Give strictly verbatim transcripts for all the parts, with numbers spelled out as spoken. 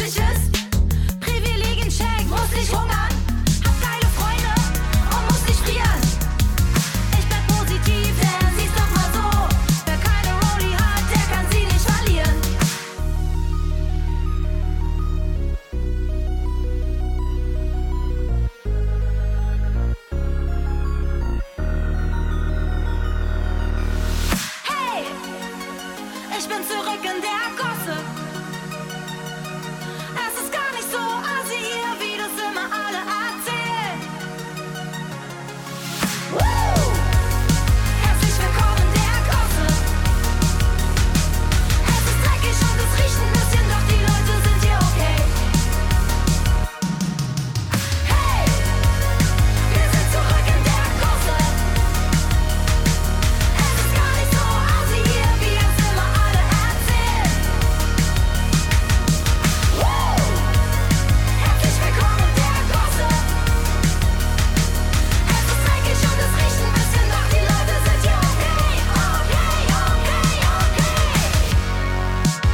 nicht ist. Privilegien check, muss nicht hungern. Hab geile Freunde und muss nicht frieren. Ich bleib positiv, denn sieh's doch mal so. Wer keine Rolli hat, der kann sie nicht verlieren. Hey, ich bin zurück in der Gosse. Es ist gar nicht so assi hier, wie das immer alle erzählen. Woo! Herzlich willkommen in der Gosse. Es ist dreckig und es riecht ein bisschen, doch die Leute sind hier okay. Hey, wir sind zurück in der Gosse. Es ist gar nicht so assi hier, wie es immer alle erzählen. Woo! Herzlich willkommen in der Gosse. Es ist dreckig und es riecht ein bisschen, doch die Leute sind hier okay. Okay, okay, okay.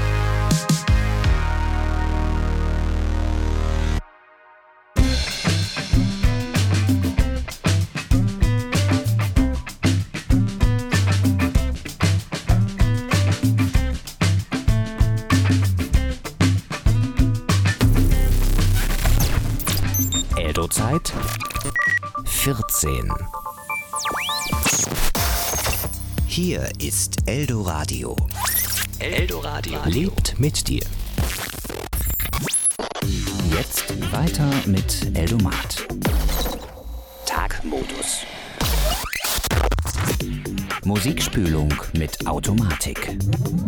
Eldo-Zeit vierzehn. Hier ist Eldoradio. Eldoradio lebt mit dir. Jetzt weiter mit Eldomat. Tagmodus. Musikspülung mit Automatik.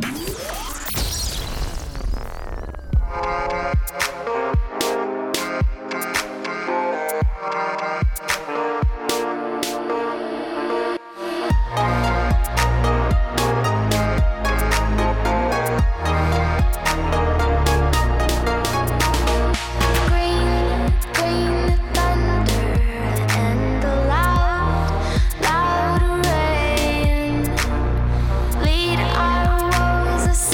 Green, green thunder and the loud, loud rain. Lead our woes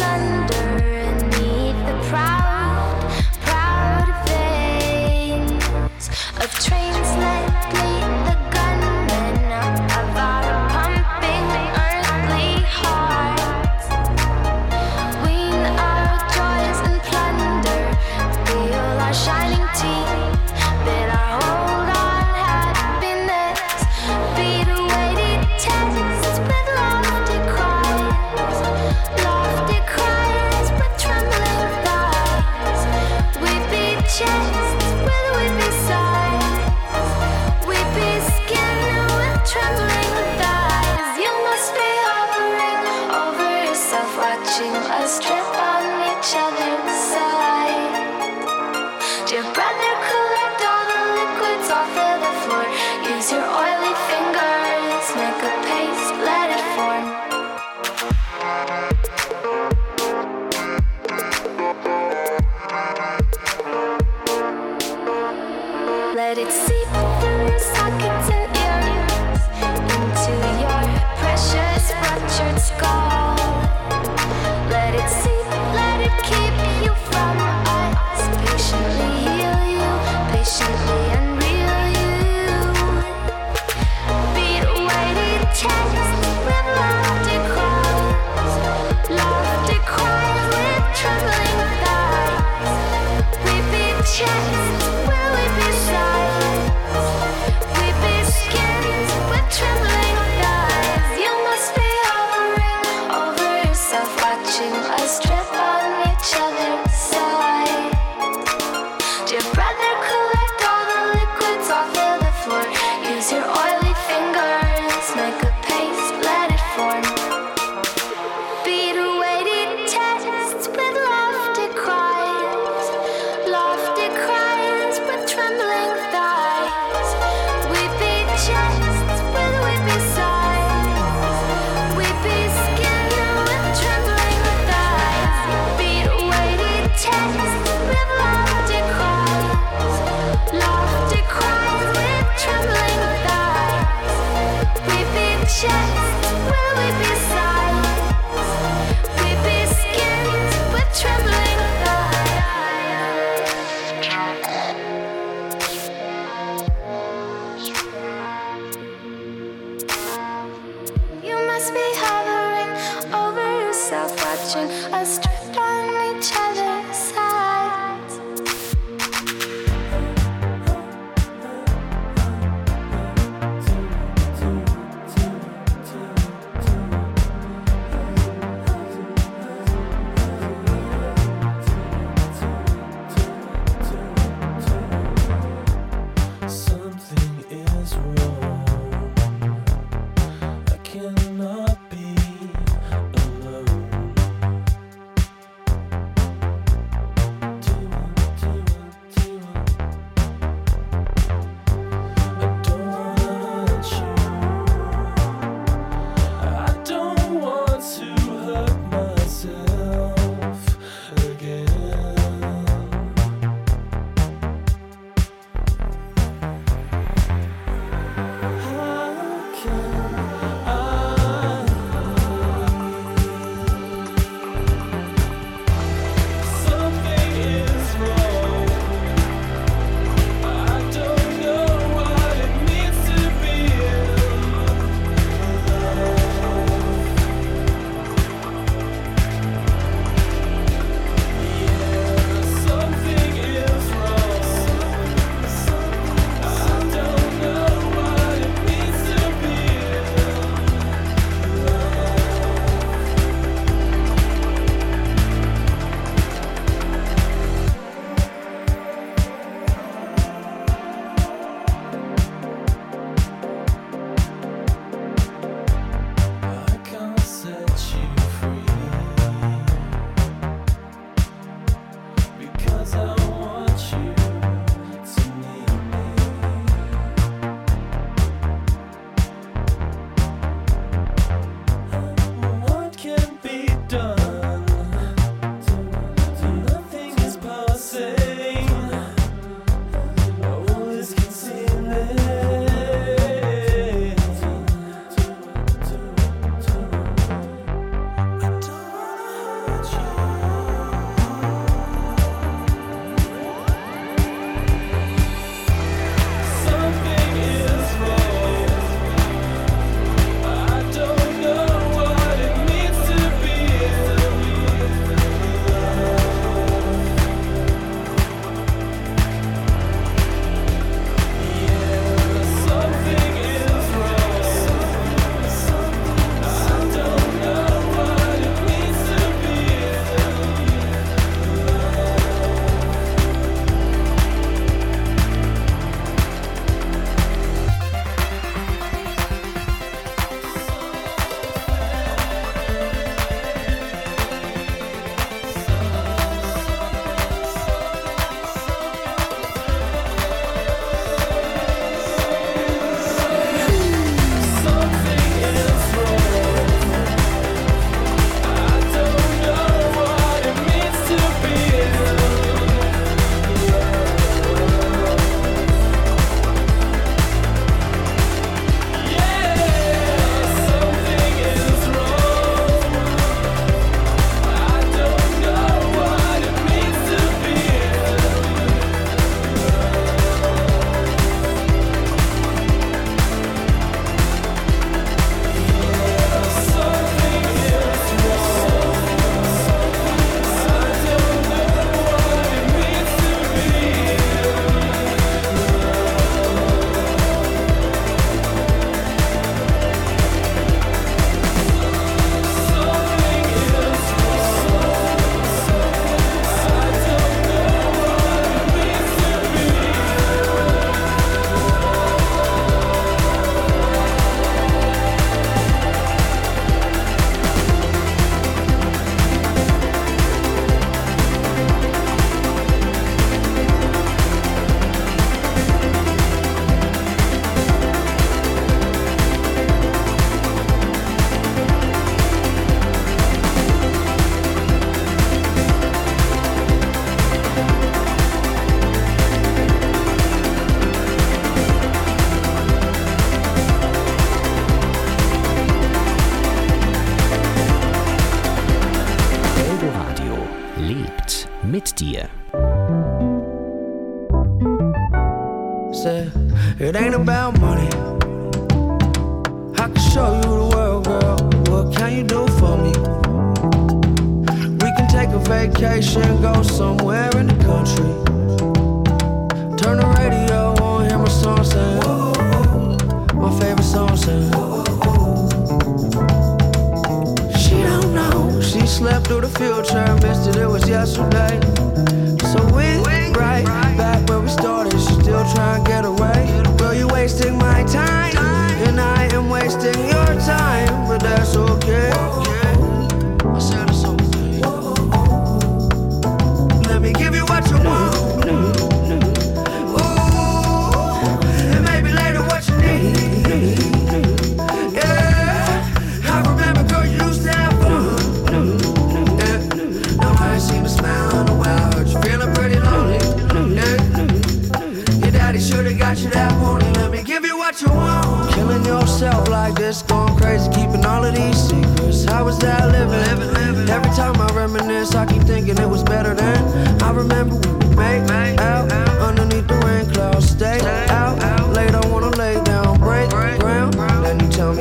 said, it ain't about money. I can show you the world, girl. What can you do for me? We can take a vacation, go somewhere in the country. Turn the radio on, hear my song saying, my favorite song saying. She don't know, she slept through the future, missed it, it was yesterday. So we right back where we started, she still trying to get away. Girl, you wasting my time, and I am wasting your time, but that's okay. I said it's okay. Let me give you what you want. Ooh, and maybe later what you need. Yeah, I remember, girl, you used to have fun. Yeah, now I ain't seen a smile in a while. Heard you feeling pretty lonely. Yeah, your daddy should've got you that morning. Let me give you what you want. Killing yourself like this, going crazy, keeping all of these secrets. How was that living? living, living. Every time I reminisce, I keep thinking it was better then. I remember when we made out underneath the rain clouds. Stay out late, I wanna lay down, break ground. Then you tell me,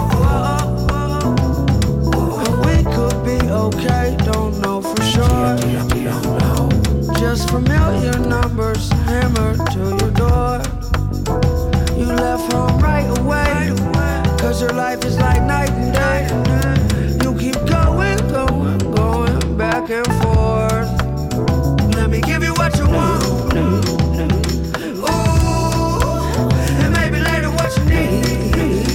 and we could be okay, don't know for sure. Just familiar numbers hammered to your door. You left home right away, cause your life is like night and day. You keep going, going, going back and forth. Let me give you what you want. Ooh, and maybe later what you need.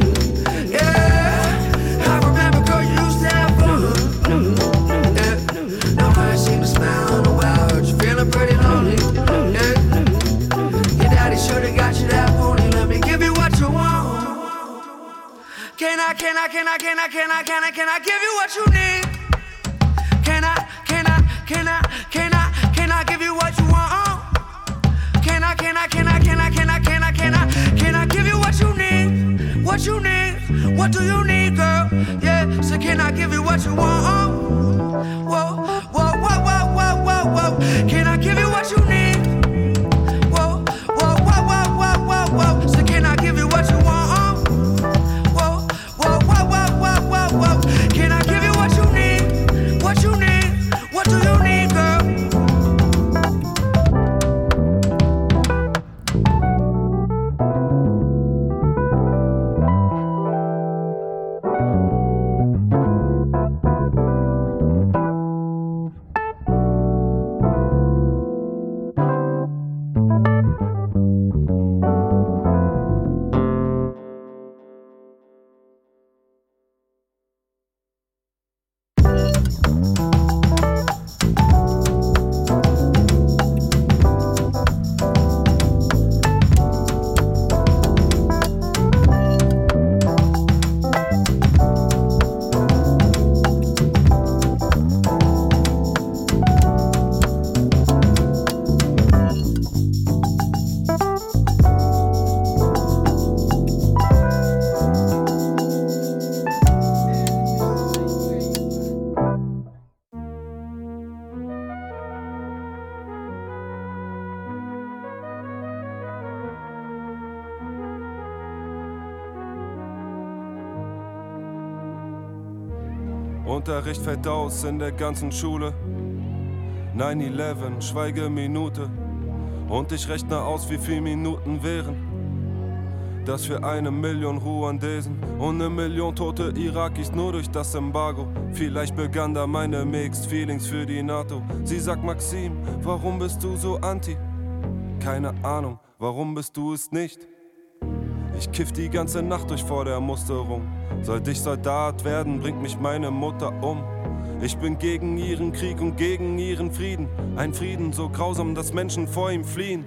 Yeah, I remember, girl, you used to have fun. Yeah, now I ain't seen a smile in a while. Heard you feeling pretty lonely. Yeah, your daddy should've got you that morning. Let me give you what you want. Can I, can I, can I, can I, can I, can I, can I give you what you need? Can I, can I, can I, can I, can I give you what you want? Can I, can I, can I, can I, can I, can I, can I, can I give you what you need? What you need? What do you need, girl? Yeah, so can I give you what you want? Whoa, whoa, whoa, whoa, whoa, whoa, whoa. Can I give you what you need? Whoa, whoa, whoa, whoa, whoa, whoa, whoa. So can I give you what you want? Whoa, whoa, whoa, whoa, whoa, whoa, whoa. Can I give you what you need? What you need? What do you need, girl? Unterricht fällt aus in der ganzen Schule. neun elf, Schweigeminute. Und ich rechne aus, wie viele Minuten wären das für eine Million Ruandesen und eine Million tote Irakis nur durch das Embargo. Vielleicht begann da meine Mixed Feelings für die NATO. Sie sagt, Maxim, warum bist du so anti? Keine Ahnung, warum bist du es nicht? Ich kiff die ganze Nacht durch vor der Musterung. Sollte ich Soldat werden, bringt mich meine Mutter um. Ich bin gegen ihren Krieg und gegen ihren Frieden. Ein Frieden so grausam, dass Menschen vor ihm fliehen.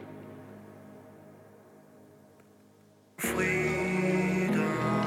Frieden,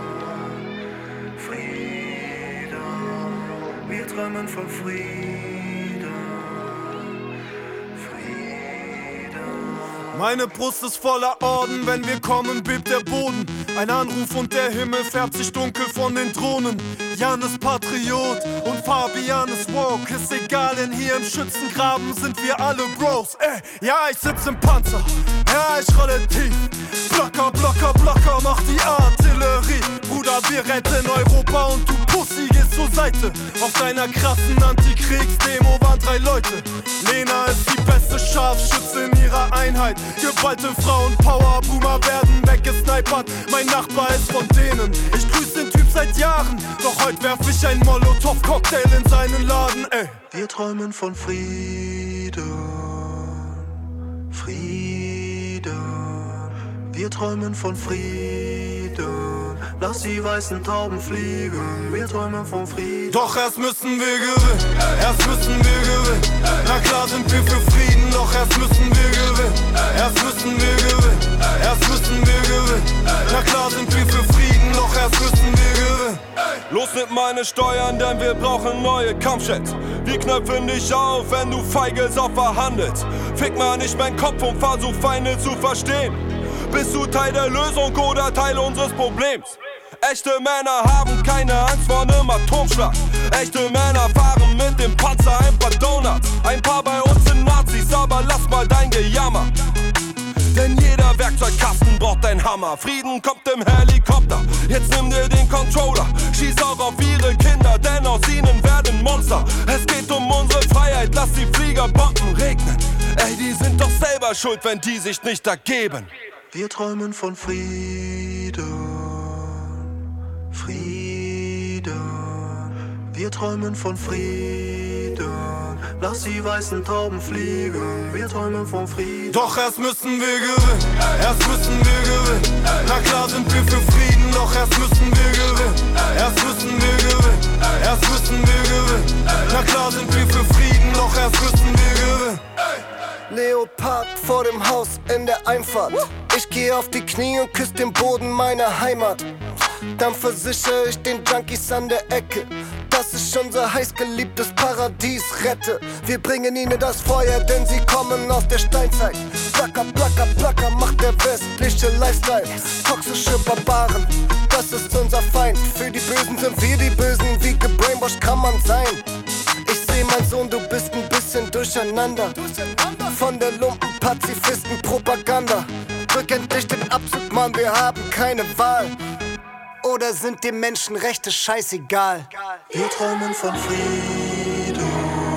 Frieden, wir träumen von Frieden, Frieden. Meine Brust ist voller Orden, wenn wir kommen, bebt der Boden. Ein Anruf und der Himmel färbt sich dunkel von den Drohnen. Jan ist Patriot und Fabian ist woke. Ist egal, denn hier im Schützengraben sind wir alle Bros. Ey, ja, ich sitz im Panzer, ja, ich rolle tief. Blocker, Blocker, Blocker, mach die Artillerie. Bruder, wir retten Europa und du Pussy gehst zur Seite. Auf deiner krassen Antikriegsdemo waren drei Leute. Lena ist die beste Scharfschütze in ihrer Einheit. Geballte Frauenpower, Boomer werden weggesnipert. Mein Nachbar ist von denen. Ich grüß den Typ seit Jahren. Doch heute werf ich ein Molotow-Cocktail in seinen Laden, ey. Wir träumen von Frieden, Frieden. Wir träumen von Frieden. Lass die weißen Tauben fliegen. Wir träumen von Frieden. Doch erst müssen wir gewinnen, erst müssen wir gewinnen. Na klar sind wir für Frieden, doch erst müssen wir gewinnen. Erst müssen wir gewinnen, erst müssen wir gewinnen. Na klar sind wir für Frieden, doch erst müssen wir gewinnen. Los mit meine Steuern, denn wir brauchen neue Kampfjets. Wir knöpfen dich auf, wenn du feige Sau verhandelst. Fick mal nicht meinen Kopf und versuch Feinde zu verstehen. Bist du Teil der Lösung oder Teil unseres Problems? Echte Männer haben keine Angst vor nem Atomschlag. Echte Männer fahren mit dem Panzer ein paar Donuts. Ein paar bei uns sind Nazis, aber lass mal dein Gejammer. Denn jeder Werkzeugkasten braucht ein Hammer. Frieden kommt im Helikopter, jetzt nimm dir den Controller. Schieß auch auf ihre Kinder, denn aus ihnen werden Monster. Es geht um unsere Freiheit, lass die Flieger Bomben regnen. Ey, die sind doch selber schuld, wenn die sich nicht ergeben. Wir träumen von Frieden, Frieden. Wir träumen von Frieden. Lass die weißen Tauben fliegen. Wir träumen von Frieden. Doch erst müssen wir gewinnen, erst müssen wir gewinnen. Na klar sind wir für Frieden, doch erst müssen wir gewinnen. Erst müssen wir gewinnen, erst müssen wir gewinnen. Na klar sind wir für Frieden, doch erst müssen wir gewinnen. Leopard vor dem Haus in der Einfahrt. Ich geh auf die Knie und küss den Boden meiner Heimat. Dann versichere ich den Junkies an der Ecke, dass ich unser heißgeliebtes Paradies rette. Wir bringen ihnen das Feuer, denn sie kommen aus der Steinzeit. Placker, placker, placker macht der westliche Lifestyle. Toxische Barbaren, das ist unser Feind. Für die Bösen sind wir die Bösen, wie gebrainwashed kann man sein. Ich seh, mein Sohn, du bist ein bisschen durcheinander. Von der Lumpen-Pazifisten-Propaganda. Drück endlich den Abzug, Mann, wir haben keine Wahl. Oder sind die Menschenrechte scheißegal? Wir träumen von Frieden,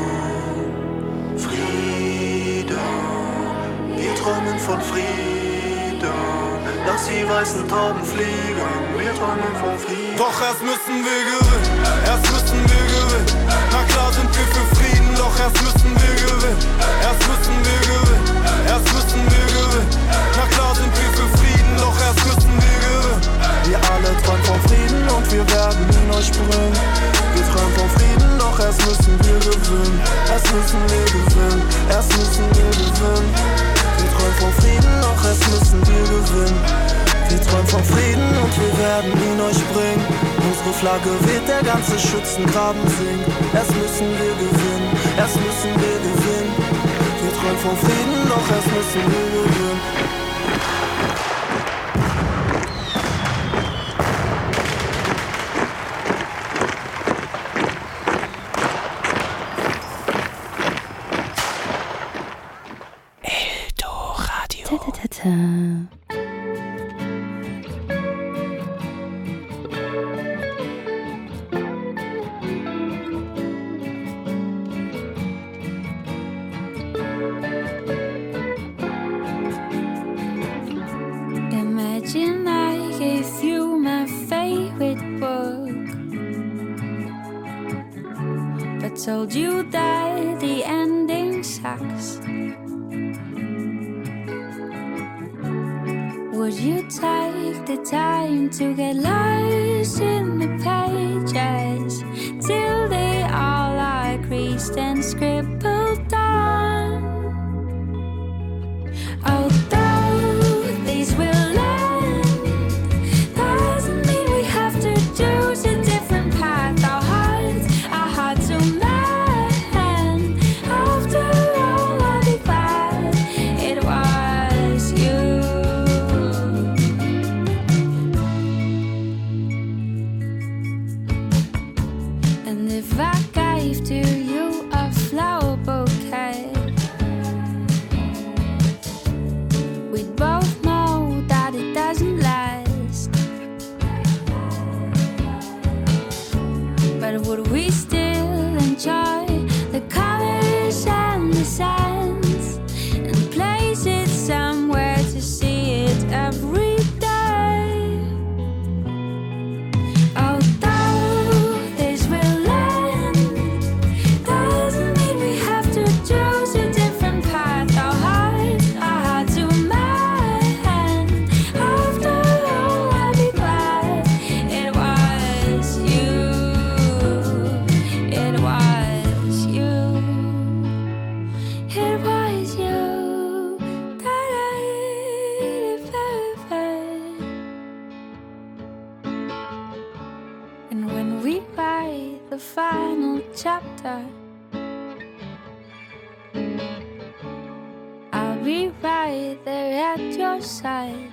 Frieden. Wir träumen von Frieden. Lass die weißen Tauben fliegen. Wir träumen von Frieden. Doch erst müssen wir gewinnen, erst müssen wir gewinnen. Na klar sind wir für Frieden, doch erst müssen wir gewinnen. Erst müssen wir gewinnen, erst müssen wir gewinnen. Na klar sind wir für Frieden, doch erst müssen wir gewinnen. Wir alle träumen von Frieden und wir werden ihn euch bringen. Wir träumen von Frieden, doch erst müssen wir gewinnen. Erst müssen wir gewinnen, erst müssen wir gewinnen. Wir träumen von Frieden, doch erst müssen wir gewinnen. Wir träumen von Frieden und wir werden ihn euch bringen. Unsere Flagge weht, der ganze Schützengraben singt. Erst müssen wir gewinnen, erst müssen wir gewinnen. Wir träumen von Frieden, doch erst müssen wir gewinnen. Ta-ta-ta-ta. Imagine I gave you my favorite book, but told you that the ending sucks. Would you take the time to get lost in the pages till they all are creased and scribbled on? Although these will end, doesn't mean we have to choose a different path. Our hearts are hard to mend. After all, I'll be glad it was right there at your side.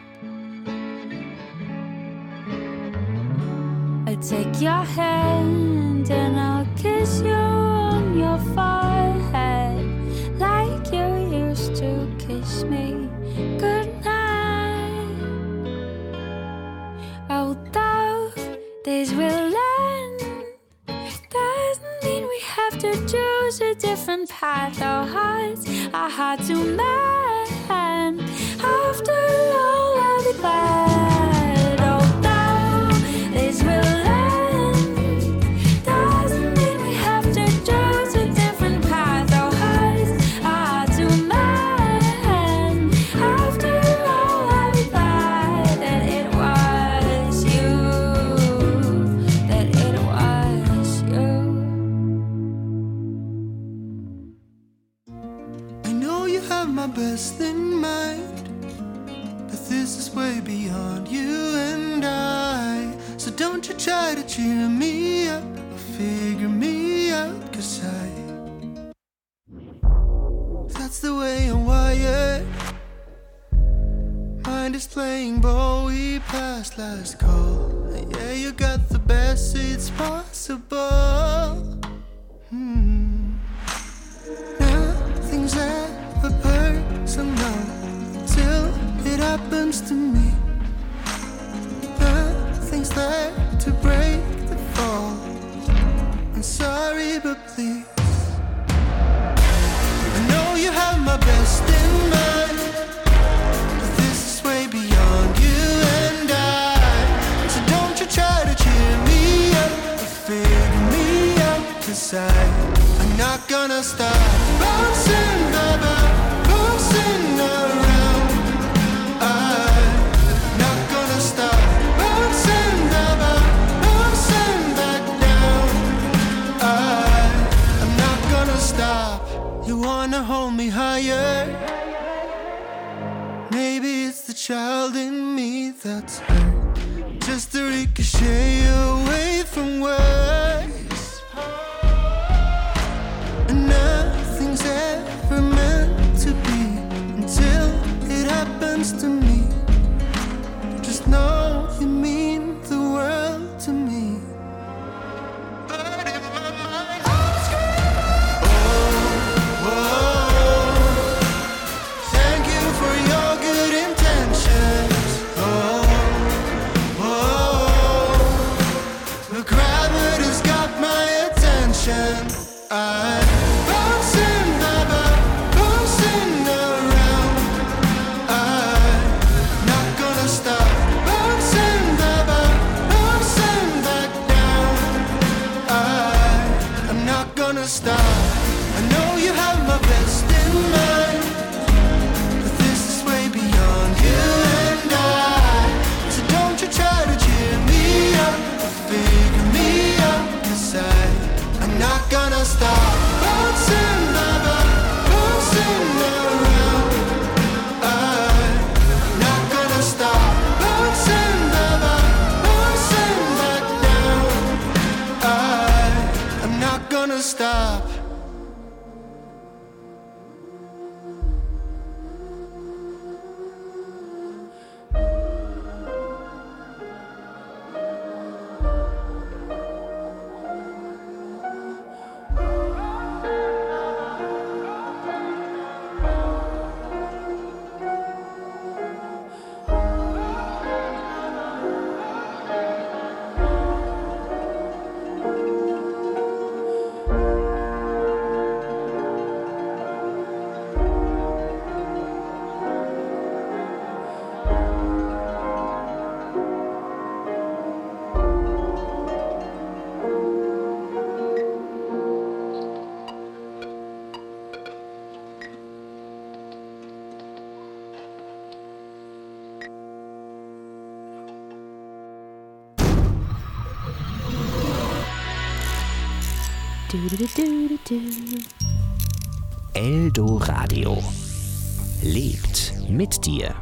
I'll take your hand and I'll kiss you on your forehead like you used to kiss me goodnight. Although this will end, doesn't mean we have to choose a different path. Our hearts are hard to mend. After all, I'll be glad. Although this will end, doesn't mean we have to choose a different path. Our hearts are hard to mend. After all, I'll be glad that it was you, that it was you. I know you have my best in mind, but this is way beyond you and I. So don't you try to cheer me up or figure me out, 'cause I, that's the way I'm wired. Mind is playing ball, we passed last call. Yeah, you got the best seats possible. Hmm. Nothing's ever personal till it happens to me. Nothing's there to break the fall. I'm sorry, but please, I know you have my best in mind, but this is way beyond you and I. So don't you try to cheer me up or figure me out, 'cause I, I'm not gonna stop bouncing about, bouncing around. I'm not gonna stop bouncing about, bouncing back down. I, I'm not gonna stop. You wanna hold me higher? Maybe it's the child in me that's hurt, just to ricochet away from words. And nothing's ever meant to be until it happens to me. Just know you mean the world to me. But if my mind goes screaming, oh, oh, thank you for your good intentions. Oh, oh, the gravity's got my attention. I'm bouncing about, bouncing around. I'm not gonna stop bouncing about, bouncing back down. I, I'm not gonna stop. I know you have my best in mind, but this is way beyond you and I. So don't you try to cheer me up or figure me out, 'cause I, I'm not gonna stop bouncing about, bouncing around. I'm not gonna stop bouncing about, bouncing back down. I, I'm not gonna stop. Eldoradio lebt mit dir.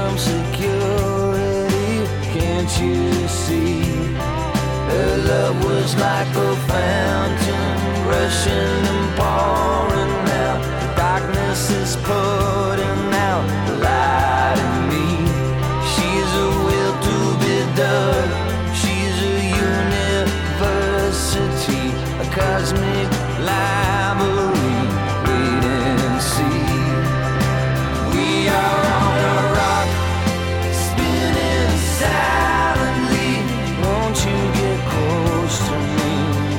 some security, can't you see? Her love was like a fountain, rushing and pouring out. The darkness is putting out the light in me. She's a will to be done. She's a university, a cosmic library. Wait and see. We are on a rock, spinning silently. Won't you get close to me?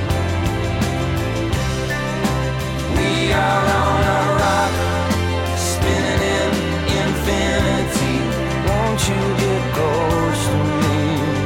We are on a rock, spinning in infinity. Won't you get close to me?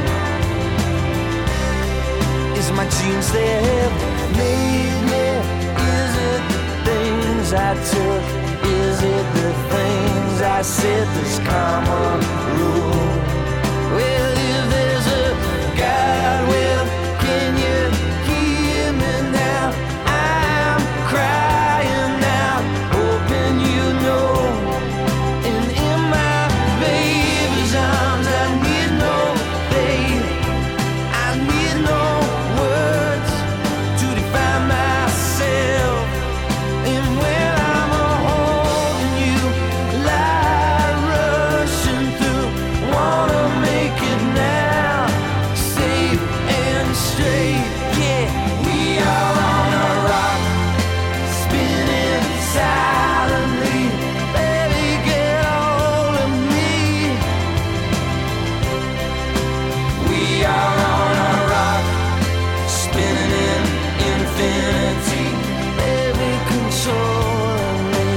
Is my genes that have made me? Is it the things I took? Is it the things I said? This common rule. Well, if there's a God, well, can you hear me now? I'm crying out, hoping you know. And in my baby's arms, I need no faith. I need no words to define myself. And when I'm holding you, light rushing through, wanna make it now, safe and straight. Yeah, we are on a rock, spinning silently. Baby, get hold of me. We are on a rock, spinning in infinity. Baby, control me.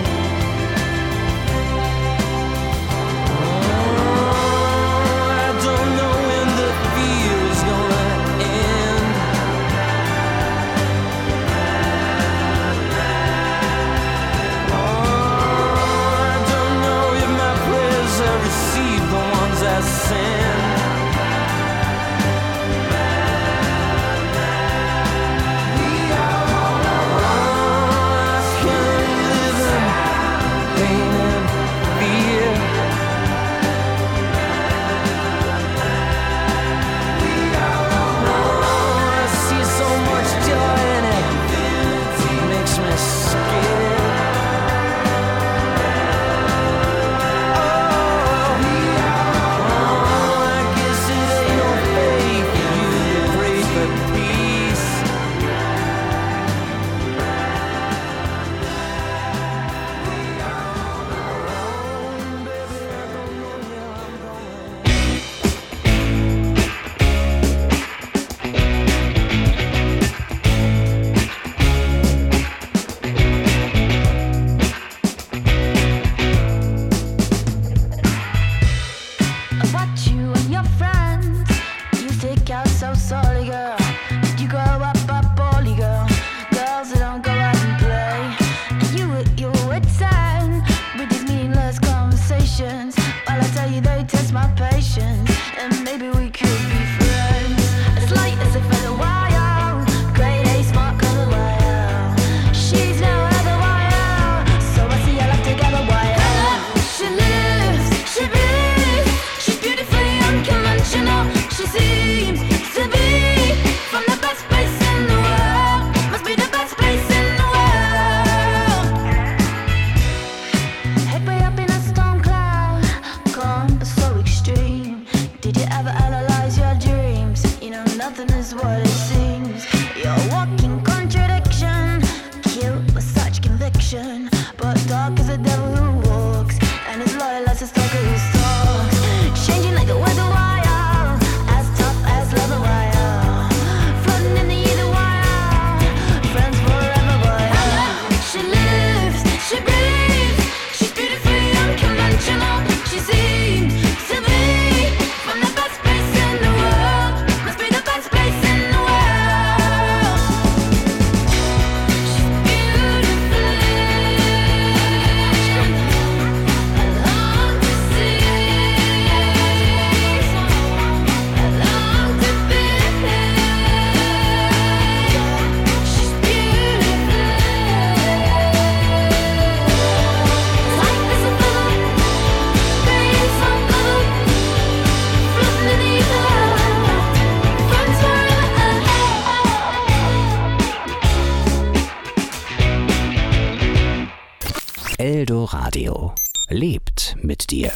Oh, I don't know when the feel's gonna end. Oh, I don't know if my prayers have received the ones I send. We are on a rock, can't live in pain and fear. We are on a rock, I see so much joy in it. It makes me scared. Oh, we are on. I guess it ain't no faith for you to pray for peace. About you and your friends, you stick out so solid, girl. You grow up a poorly girl. Girls that don't go out and play. You you would turn with these meaningless conversations. While I tell you they test my patience, and maybe we could be friends. As light as a feather wire, grade A smart color wire. She's no other wire, so I see our life together wire. She lives, she breathes, she's beautifully unconventional. She seems to be from the best place in the world. Must be the best place in the world. Head way up in a storm cloud, calm but so extreme. Did you ever analyze your dreams? You know nothing is what it seems. You're a walking contradiction, killed with such conviction. But dark as the devil who walks, and as loyal as a stalker who stalks. Changing like the weather wire, as tough as leather wire. Floating in the ether wire, friends forever wire. She lives, she breathes, she's beautifully unconventional. She seems to be from the best place in the world. Must be the best place in the world. She's beautifully, I long to see her. lebt mit dir.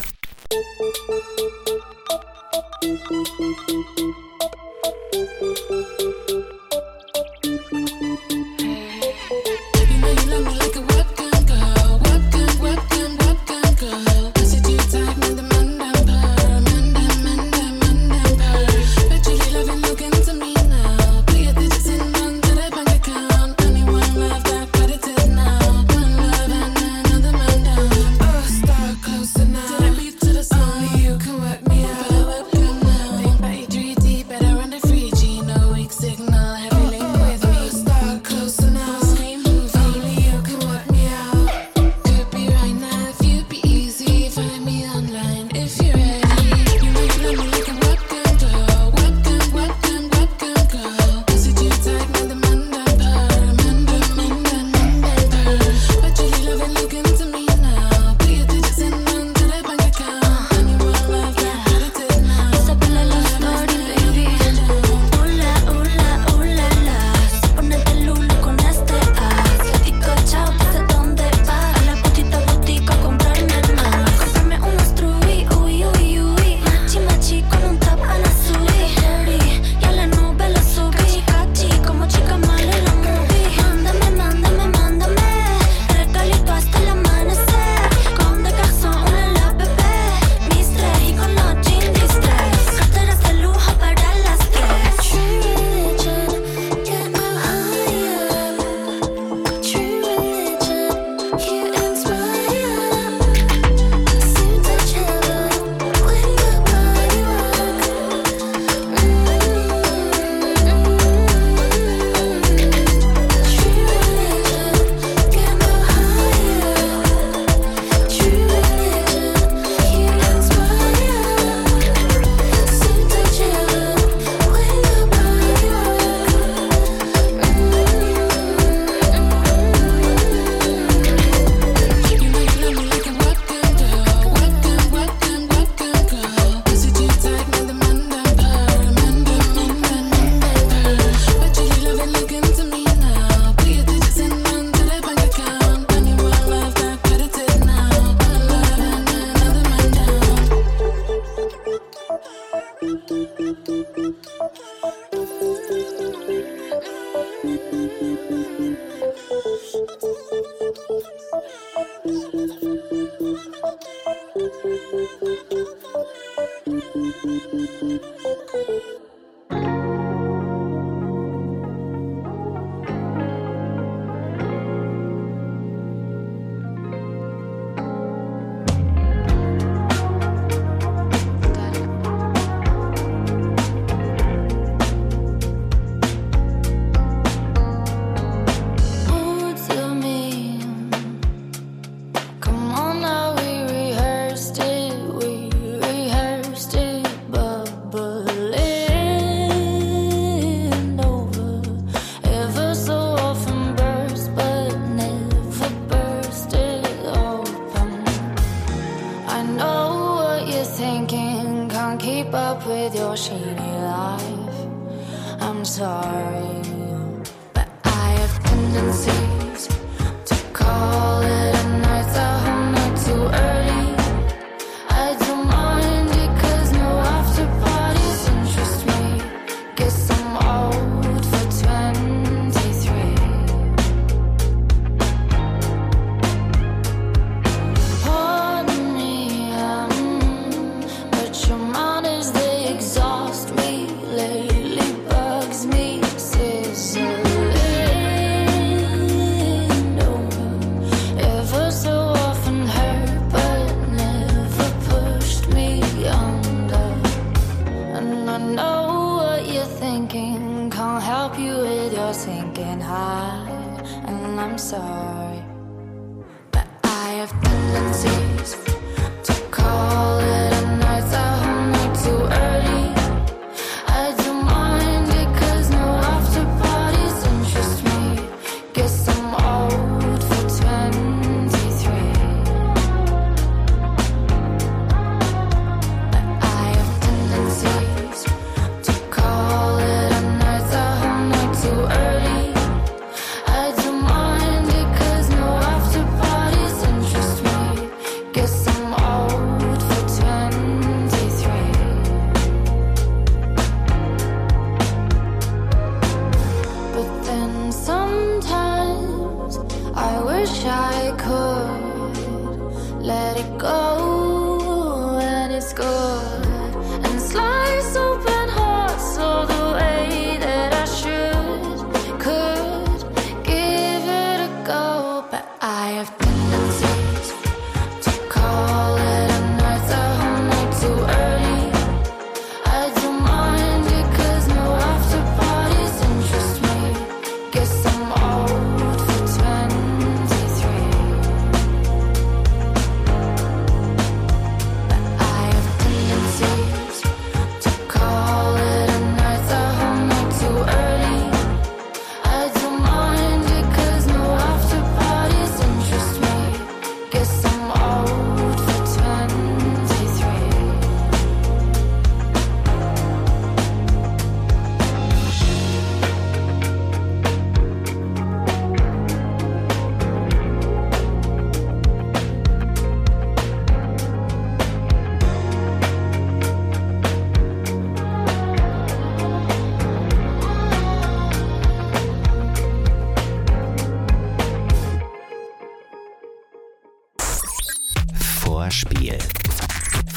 Too early. I don't mind it 'cause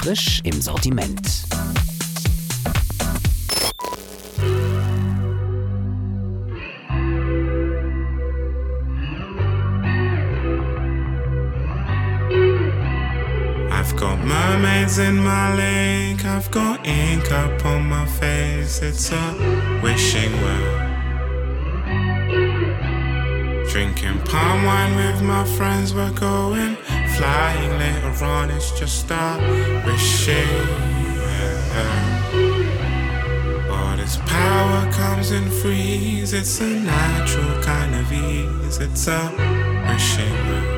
Frisch im Sortiment. I've got mermaids in my lake, I've got ink up on my face, it's a wishing well. Drinking palm wine with my friends, we're going flying later on, it's just a wishing well. All this power comes in freeze, it's a natural kind of ease, it's a wishing well.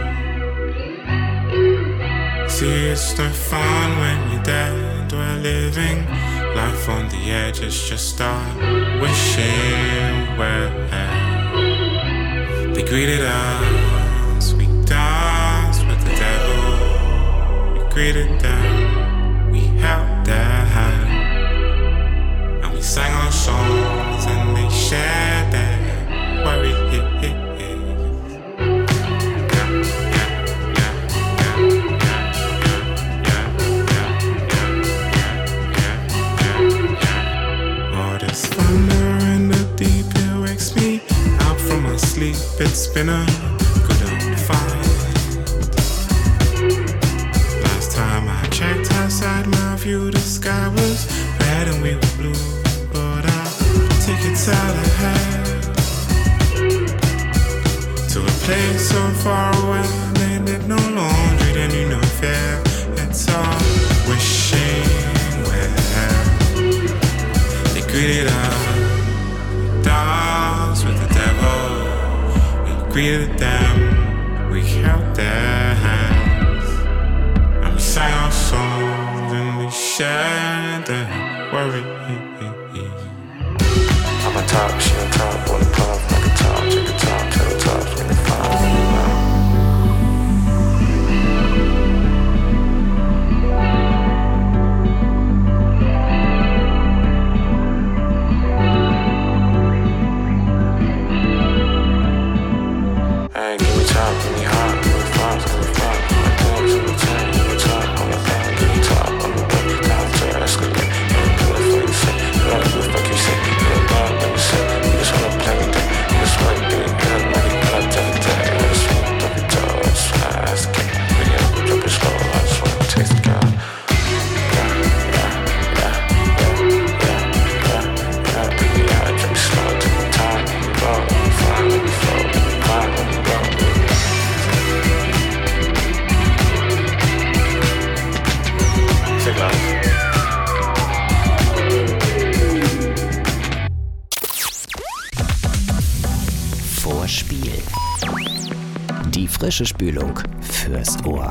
See, it's no fun when you're dead. We're living life on the edge. It's just a wishing well. They greeted us. We danced with the devil. We greeted them. We held their hand. And we sang our songs and they shared their worry. It's been a good old fight. Last time I checked outside my view, the sky was red and we were blue. But I'll take it out ahead to a place so far away. They did no laundry, they knew no fear. It's all wishing well. They greeted us, danced with the devil. Greeted them, we held their hands, and we sang our songs and we shared their worry. I'm a top, she on top, on the puff, like a top, check a top, tell the top, when they find me now. Vorspiel. Die frische Spülung fürs Ohr.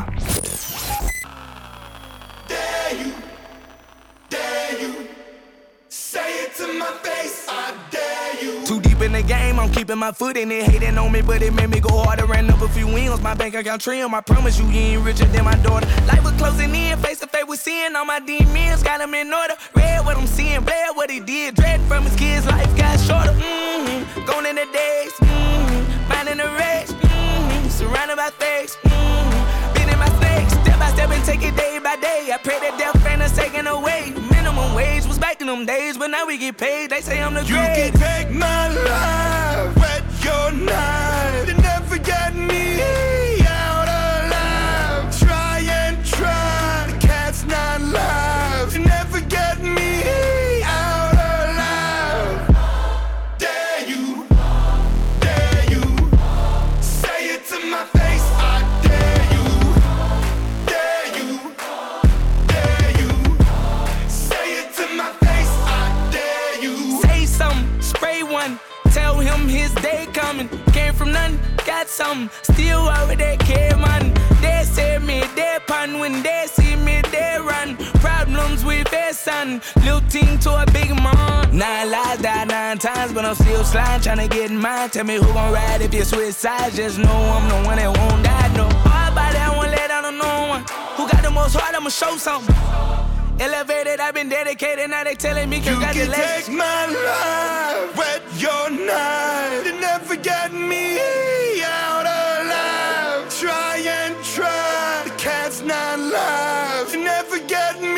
Too deep in the game, I'm keeping my foot in it. Hating on me, but it made me go harder. Ran up a few wins, my bank account trim. I promise you, you ain't richer than my daughter. Life was closing in, face to face with sin. All my demons got them in order. Read what I'm seeing, bled what he did. Dread from his kids, life got shorter. Mm-hmm. Gone in the days, mm-hmm. Minding the race, mm-hmm. Surrounded by fakes, mm-hmm. Been in my snakes, step by step and take it day by day. I pray that death ain't us taken away. Minimum wage was back in them days, but now we get paid. They say I'm the great. You can take my life, wet your knife, and never get me out alive. Try and try, the cat's not live. You never get me out alive. Dare you, dare you, say it to my face. I dare you, dare you, dare you, say it to my face. I dare you. Say something, spray one. Tell him his day coming. Came from nothing, got something. Still over there, care man. They say me, they pun. When they see me, they run. Problems with their son. Little team to a big man. Nine lives, died nine times, but I'm still sliding, trying to get in mine. Tell me who gon' ride if you switch sides. Just know I'm the one that won't die, no. Hard body, I won't let down on no one. Who got the most heart, I'ma show something. Elevated, I've been dedicated, now they telling me congratulations. You can take my life, wet your knife, you never get me out alive. Try and try, the cat's not live, you never get me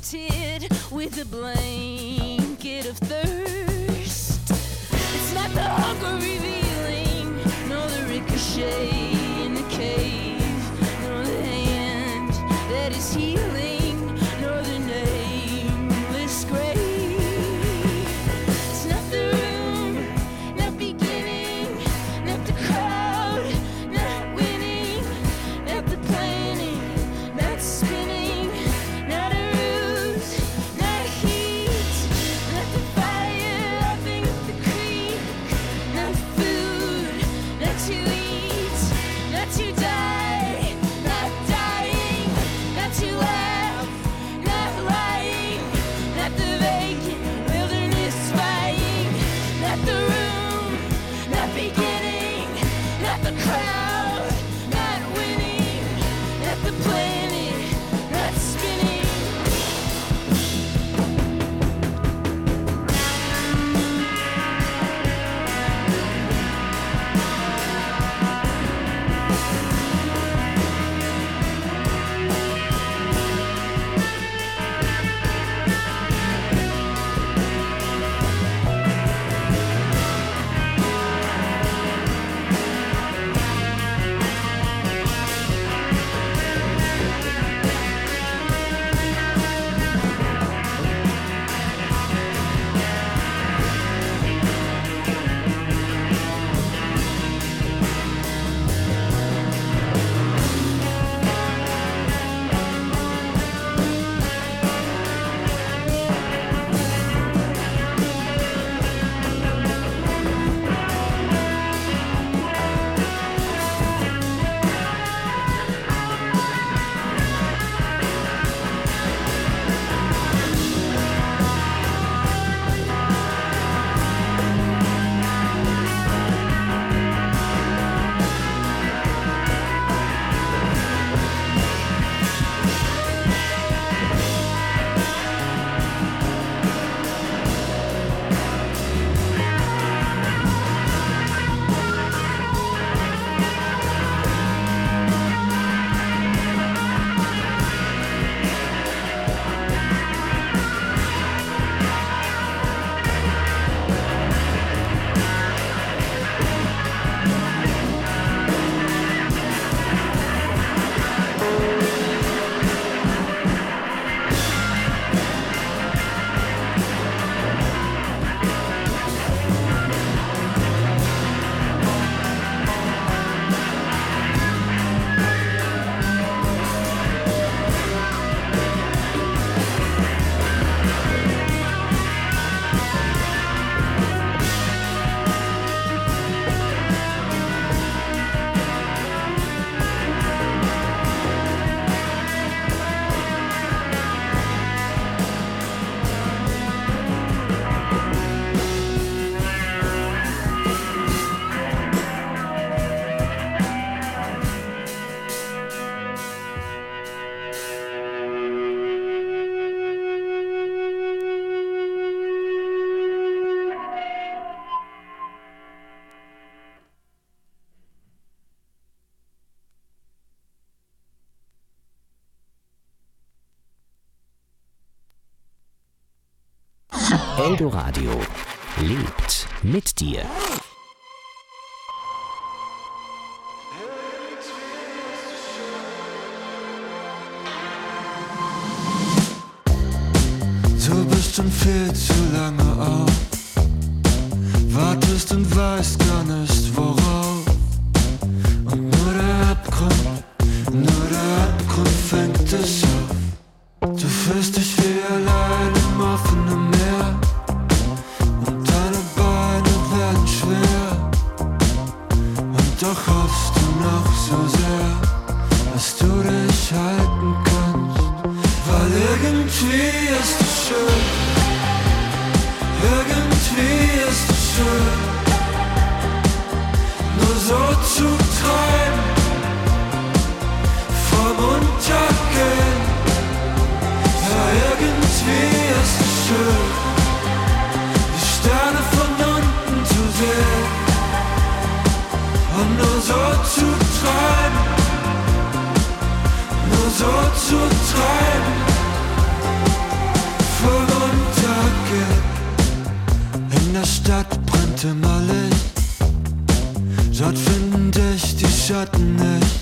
painted with a blanket of thirst. It's not the hunger revealing, nor the ricochet in the cave, nor the hand that is healing, nor the nameless grave. It's not the room, not beginning, not the crowd, not winning, not the planning, not spinning, not a ruse, not heat, not the fire laughing at the creek, not food, not to eat, not to die, not dying, not to laugh, not lying, not the vacant wilderness spying, not the room, not beginning, not the crowd, not winning, not the planet, not spinning. Eldoradio lebt mit dir. Du bist schon viel zu lange auf, wartest und weißt gar nicht worauf. Und nur der Abgrund, nur der Abgrund fängt dich auf. Du fühlst dich wie allein im offenen Meer und deine Beine werden schwer. Und doch hoffst du noch so sehr, dass du dich halten kannst. Weil irgendwie ist es schön, irgendwie ist es schön, nur so zu träumen, vom Untergehen. Ja, irgendwie ist es schön, die Sterne von unten zu sehen und nur so zu träumen, nur so zu träumen. voll untergeht. In der Stadt brennt immer Licht. Dort finde ich die Schatten nicht.